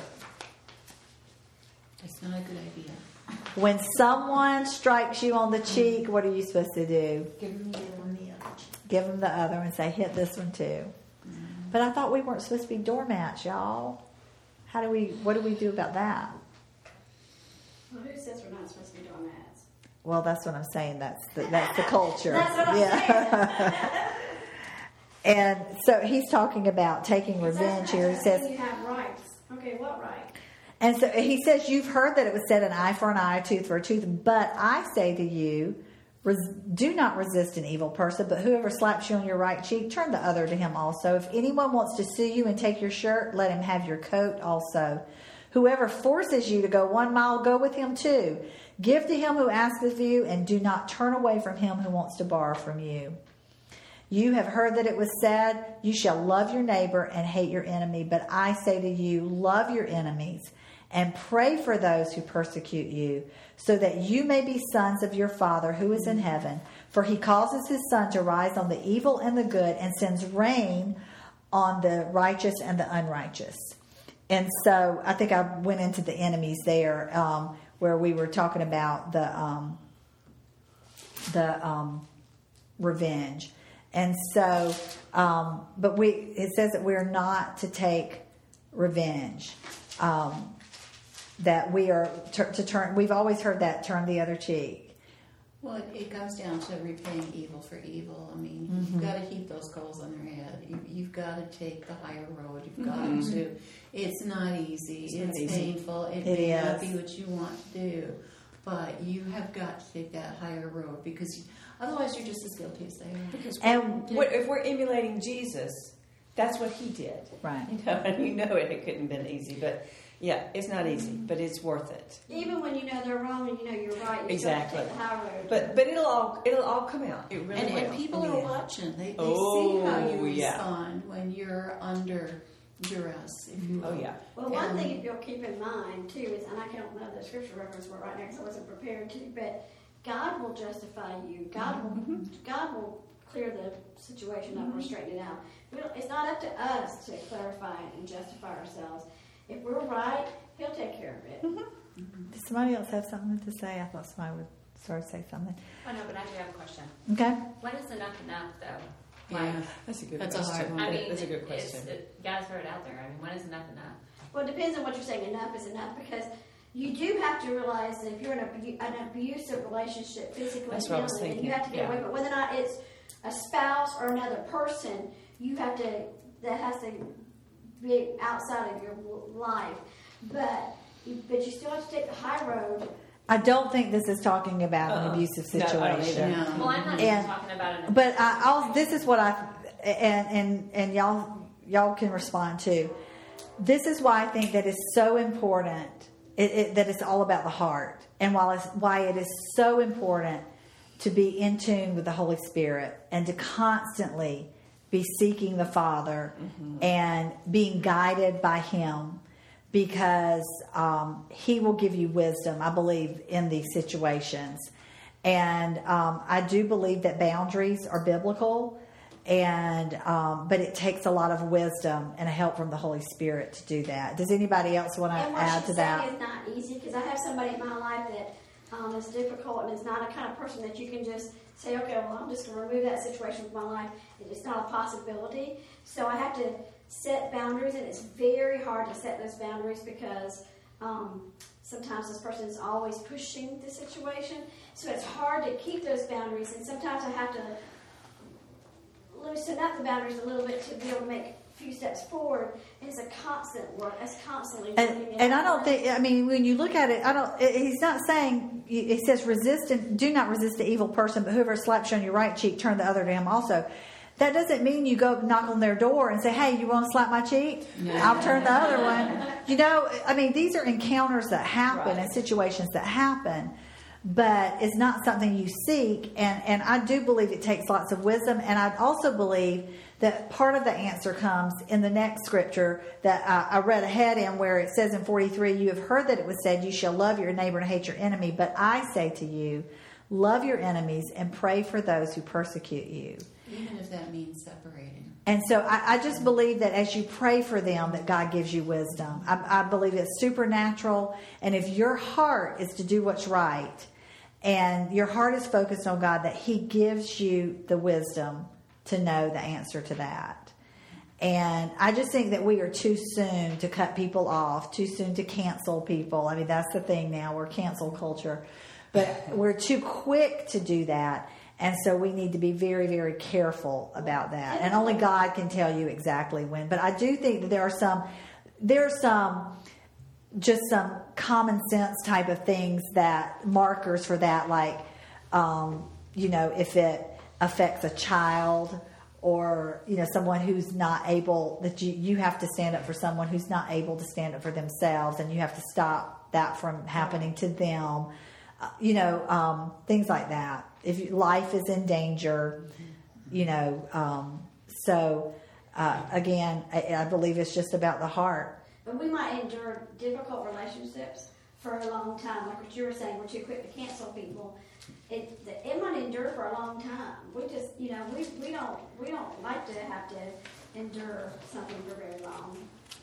It's not a good idea. When someone strikes you on the cheek, what are you supposed to do? Give them the one. Give them the other and say, hit this one too. But I thought we weren't supposed to be doormats, y'all. How do we, what do we do about that? Well, who says we're not supposed to be doormats? Well, that's what I'm saying. That's the, that's the culture. That's what I'm yeah. And so he's talking about taking revenge here. He says, you have rights. Okay, what right? and so he says, you've heard that it was said an eye for an eye, a tooth for a tooth. But I say to you, res- do not resist an evil person, but whoever slaps you on your right cheek, turn the other to him also. If anyone wants to sue you and take your shirt, let him have your coat also. Whoever forces you to go one mile, go with him two. Give to him who asks of you, and do not turn away from him who wants to borrow from you. You have heard that it was said, you shall love your neighbor and hate your enemy. But I say to you, love your enemies and pray for those who persecute you, so that you may be sons of your Father who is in heaven. For he causes his sun to rise on the evil and the good, and sends rain on the righteous and the unrighteous. And so I think I went into the enemies there, um, where we were talking about the um, the um, revenge. And so, um, but we it says that we're not to take revenge. Um, that we are to, to turn. We've always heard that turn the other cheek. Well, it, it comes down to repaying evil for evil. I mean, you've got to heap those coals on their head. You, you've got to take the higher road. You've got Mm-hmm. to. It's not easy. It's It's, not easy. painful. It, It may not is. be what you want to do, but you have got to take that higher road, because you, otherwise you're just as guilty as they are. Because And- what, if we're emulating Jesus, that's what he did. Right. You know, and you know it, it couldn't have been easy. But yeah, it's not easy, but it's worth it. Even when you know they're wrong and you know you're right, you Exactly. still take the high road. But but it'll all it'll all come out. It really And, will. and people in the are end. watching. They, they Oh, see how you yeah. respond when you're under duress, if you will. Oh yeah. Well, one Um, thing if you'll keep in mind too is, and I don't know the scripture reference for it right now because I wasn't prepared to, but God will justify you. God will, God will clear the situation up or straighten it out. We don't- It's not up to us to clarify and justify ourselves. If we're right, He'll take care of it. Does somebody else have something to say? I thought somebody would sort of say something. Oh, no, but I do have a question. Okay. When is enough enough, though? Yeah. That's a good That's a question. hard one. I mean, That's a good it's- question. it- guys throw it out there. I mean, when is enough enough? Well, it depends on what you're saying. Enough is enough, because you do have to realize that if you're in a, abu- an abusive relationship, physically That's and what I was mentally, then thinking, you have to get yeah. away. But whether or not it's a spouse or another person, you have to. That has to be outside of your life. But you, but you still have to take the high road. I don't think this is talking about an Uh-uh. abusive No, I don't situation. No. Well, I'm not And- even talking about it. But I, I'll, this is what I and and and y'all y'all can respond to. This is why I think that it's so important. It, it, that it's all about the heart, and while it's, why it is so important to be in tune with the Holy Spirit and to constantly be seeking the Father mm-hmm. and being guided by Him, because um, He will give you wisdom, I believe, in these situations. And um, I do believe that boundaries are biblical, and um, but it takes a lot of wisdom and help from the Holy Spirit to do that. Does anybody else want to And what add she's to that? saying is not easy, because I have somebody in my life that um, is difficult and is not a kind of person that you can just say, okay, well, I'm just going to remove that situation from my life. It's not a possibility. So I have to set boundaries, and it's very hard to set those boundaries because um, sometimes this person is always pushing the situation. So it's hard to keep those boundaries, and sometimes I have to loosen up the boundaries a little bit to be able to make a few steps forward. And it's a constant work. It's constantly And, working. and I don't think, I mean, when you look at it, I don't, it- he's not saying, he says resist and do not resist the evil person, but whoever slaps you on your right cheek, turn the other to him also. That doesn't mean you go knock on their door and say, hey, you want to slap my cheek? I'll turn the other one. You know, I mean, these are encounters that happen Right. and situations that happen, but it's not something you seek. And, and I do believe it takes lots of wisdom. And I also believe that part of the answer comes in the next scripture that I, I read ahead in, where it says in forty-three, you have heard that it was said, you shall love your neighbor and hate your enemy. But I say to you, love your enemies and pray for those who persecute you. Even if that means separating. And so I, I just believe that as you pray for them, that God gives you wisdom. I, I believe it's supernatural. And if your heart is to do what's right, and your heart is focused on God, that He gives you the wisdom to know the answer to that. And I just think that we are too soon to cut people off, too soon to cancel people. I mean, that's the thing now. We're cancel culture. But we're too quick to do that. And so we need to be very, very careful about that. And only God can tell you exactly when. But I do think that there are some, there are some, just some common sense type of things that, markers for that, like, um, you know, if it affects a child or, you know, someone who's not able, that you, you have to stand up for someone who's not able to stand up for themselves, and you have to stop that from happening to them. Uh, you know, um, things like that. If life is in danger, you know, um, so uh, again, I, I believe it's just about the heart. But we might endure difficult relationships for a long time. Like what you were saying, we're too quick to cancel people. It it might endure for a long time. We just, you know, we, we don't we don't like to have to endure something for very long.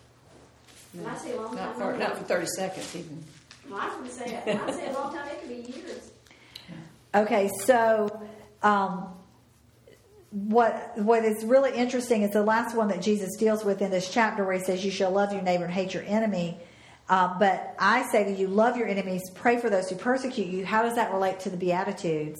When I say a long Not time, for, I not for thirty seconds even. Well, I was going to say that. When I say a long time, it could be years. Okay, so um, what what is really interesting is the last one that Jesus deals with in this chapter, where He says, "You shall love your neighbor and hate your enemy." Uh, but I say to you, love your enemies, pray for those who persecute you. How does that relate to the Beatitudes?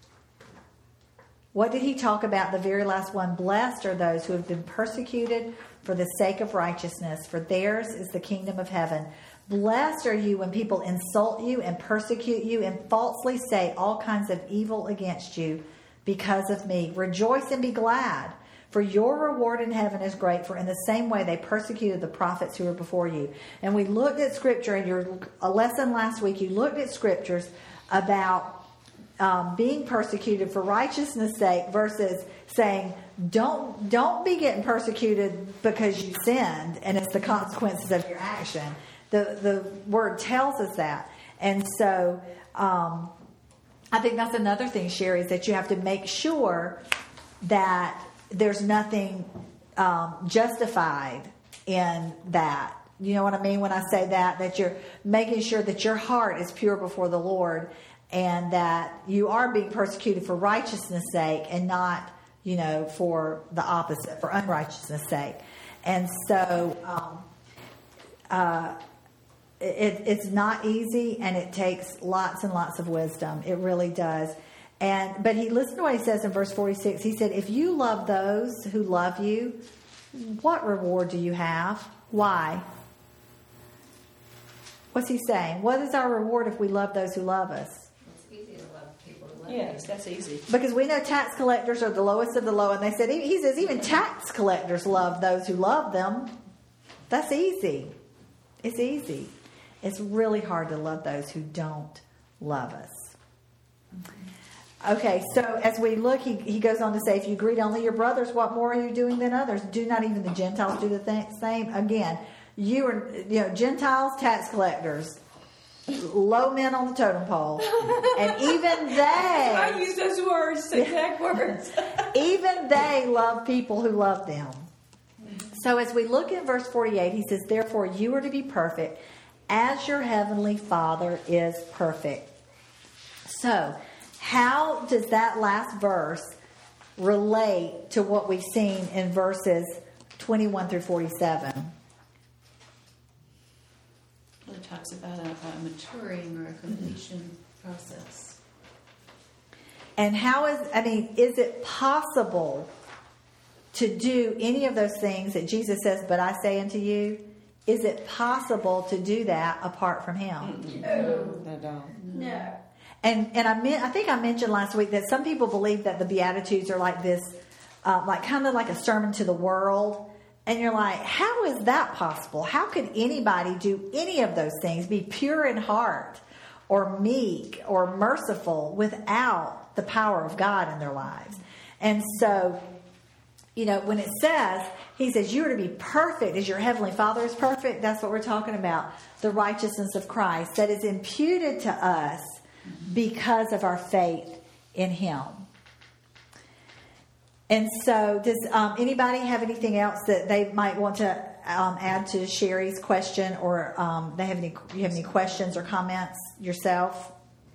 What did He talk about? The very last one: blessed are those who have been persecuted for the sake of righteousness, for theirs is the kingdom of heaven. Blessed are you when people insult you and persecute you and falsely say all kinds of evil against you because of me. Rejoice and be glad, for your reward in heaven is great, for in the same way they persecuted the prophets who were before you. And we looked at scripture in your a lesson last week. You looked at scriptures about um, being persecuted for righteousness' sake versus saying, don't don't be getting persecuted because you sinned and it's the consequences of your action. The the word tells us that. And so um, I think that's another thing, Sherry, is that you have to make sure that there's nothing um, justified in that. You know what I mean when I say that? That you're making sure that your heart is pure before the Lord, and that you are being persecuted for righteousness' sake and not, you know, for the opposite, for unrighteousness' sake. And so um, uh, it, it's not easy, and it takes lots and lots of wisdom. It really does. And but he listen to what he says in verse forty-six. He said, if you love those who love you, what reward do you have? Why? What's he saying? What is our reward if we love those who love us? It's easy to love people who love Yes, you. that's easy. Because we know tax collectors are the lowest of the low, and they said he says even tax collectors love those who love them. That's easy. It's easy. It's really hard to love those who don't love us. Okay, so as we look, he, he goes on to say, if you greet only your brothers, what more are you doing than others? Do not even the Gentiles do the th- same? Again, you are, you know, Gentiles, tax collectors, low men on the totem pole, and even they, I use those words, exact words. even they love people who love them. So as we look at verse forty-eight, he says, therefore you are to be perfect as your heavenly Father is perfect. So, how does that last verse relate to what we've seen in verses twenty-one through forty-seven? Well, it talks about a, a maturing or a completion process. And how is, I mean, is it possible to do any of those things that Jesus says, but I say unto you? Is it possible to do that apart from Him? No. I don't. No. And and I mean, I think I mentioned last week that some people believe that the Beatitudes are like this, uh, like kind of like a sermon to the world. And you're like, how is that possible? How could anybody do any of those things, be pure in heart or meek or merciful without the power of God in their lives? And so, you know, when it says, he says, you are to be perfect as your heavenly Father is perfect. That's what we're talking about. The righteousness of Christ that is imputed to us because of our faith in Him. And so, does um, anybody have anything else that they might want to um, add to Sherry's question, or um, they have any? You have any questions or comments yourself?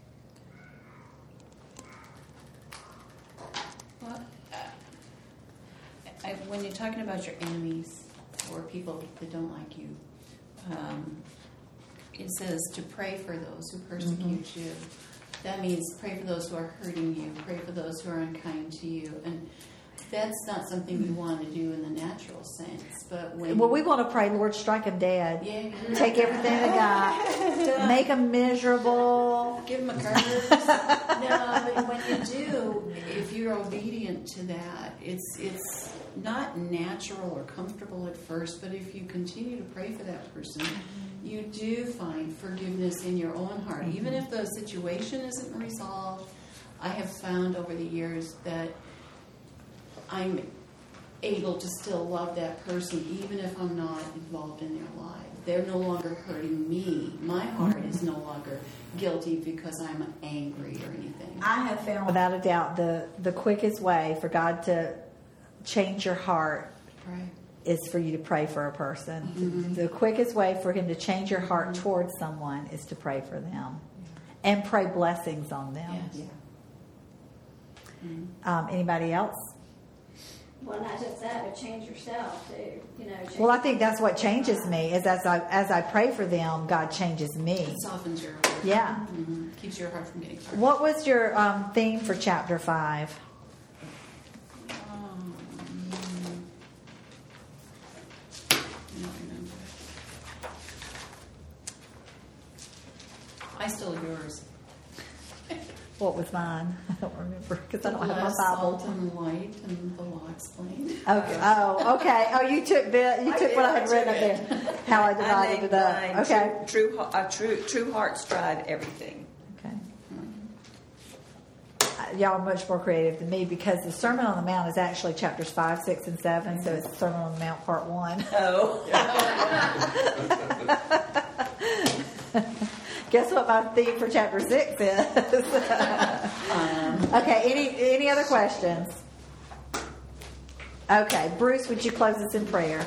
Well, uh, I, when you're talking about your enemies or people that don't like you, um, it says to pray for those who persecute mm-hmm. you. That means pray for those who are hurting you, pray for those who are unkind to you. And that's not something you want to do in the natural sense. But when Well, we want to pray, Lord, strike them dead. Yeah. Take everything they got. Make them miserable. Give them a curse. No, but when you do, if you're obedient to that, it's it's not natural or comfortable at first, but if you continue to pray for that person, you do find forgiveness in your own heart. Mm-hmm. Even if the situation isn't resolved, I have found over the years that I'm able to still love that person even if I'm not involved in their life. They're no longer hurting me. My heart is no longer guilty because I'm angry or anything. I have found, without a doubt, the, the quickest way for God to change your heart Right. is for you to pray for a person. Mm-hmm. The quickest way for Him to change your heart mm-hmm. towards someone is to pray for them and pray blessings on them. Yes. Yeah. Mm-hmm. Um, anybody else? Well, not just that, but change yourself too. You know. Change Well, I think that's what changes me. Is as I as I pray for them, God changes me. It softens your heart. Yeah. Mm-hmm. Keeps your heart from getting hurt. What was your um, theme for chapter five? Um, I don't remember. I stole yours. What was mine? I don't remember because I don't have my Less Bible. salt and light and the law explained. Okay. Oh, okay. Oh, you took the you I took did, what I I had written up there. How I divided named it up. mine Okay. True, true, uh, true, true hearts drive everything. Okay. Uh, Y'all are much more creative than me because the Sermon on the Mount is actually chapters five, six, and seven. So it's the Sermon on the Mount part one. Oh. Guess what my theme for chapter six is? um, okay. Any any other questions? Okay, Bruce, would you close us in prayer?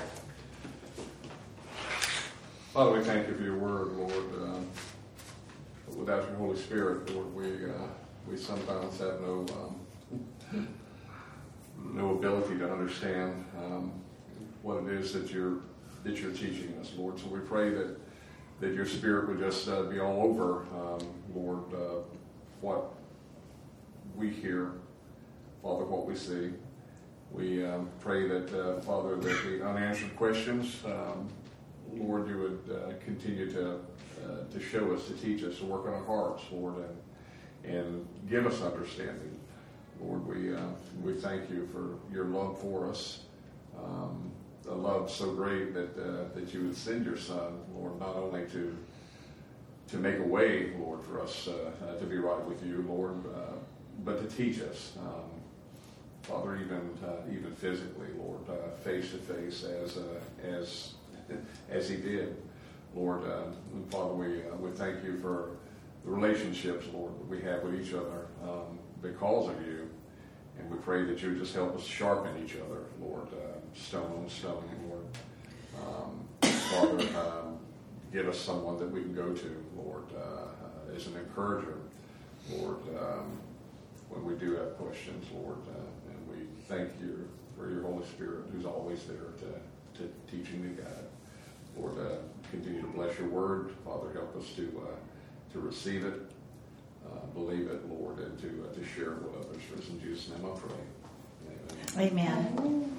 Father, we thank you for your word, Lord. Um, without your Holy Spirit, Lord, we uh, we sometimes have no um, no ability to understand um, what it is that you're that you're teaching us, Lord. So we pray that that your Spirit would just uh, be all over, um, Lord, uh, what we hear, Father, what we see. We um, pray that, uh, Father, that the unanswered questions, um, Lord, you would uh, continue to uh, to show us, to teach us, to work on our hearts, Lord, and and give us understanding. Lord, we uh, we thank you for your love for us, um, a love so great that uh, that you would send your Son, Lord, not only to to make a way, Lord, for us uh, uh, to be right with you, Lord, uh, but to teach us. Um, Father, even uh, even physically, Lord, uh, face to face, as uh, as as He did, Lord. Uh, and Father, we uh, we thank you for the relationships, Lord, that we have with each other um, because of you, and we pray that you would just help us sharpen each other, Lord, uh, stone on stone, Lord. Um, Father, um, give us someone that we can go to, Lord, uh, as an encourager, Lord. Um, when we do have questions, Lord. Uh, Thank you for your Holy Spirit, who's always there to, to teach and to guide. Lord, uh, continue to bless your word. Father, help us to uh, to receive it, uh, believe it, Lord, and to uh, to share it with others. For in Jesus' name I pray. Amen. Amen.